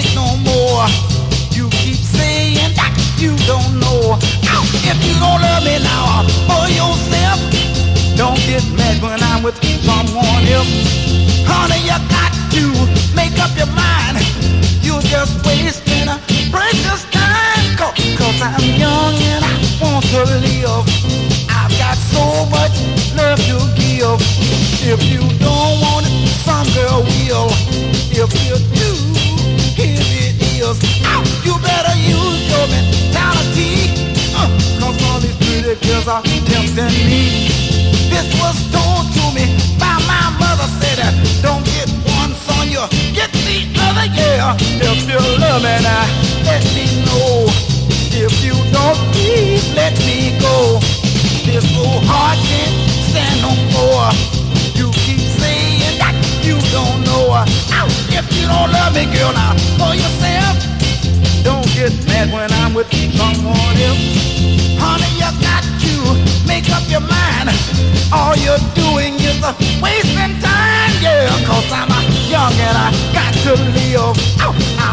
take no more. You keep saying that you don't know. If you don't love me now for yourself, don't get mad when I'm with someone else. Honey, you got to make up your mind. You're just wasting a precious time. Cause I'm young and I want to live. I've got so much love to give. If you don't want it, some girl will. If you do, here it is. You better use your mentality. Cause all these pretty girls are tempting me. This was told to me by my mother. Said, don't get one son, you get the other, yeah. If you love me now, let me know. If you don't, please let me go. This old heart can't stand no more. You keep saying that you don't know. If you don't love me, girl, now for yourself, don't get mad when I'm with someone else. Honey, you got to make up your mind. All you're doing is wasting time, yeah. Cause I'm young and I got to live.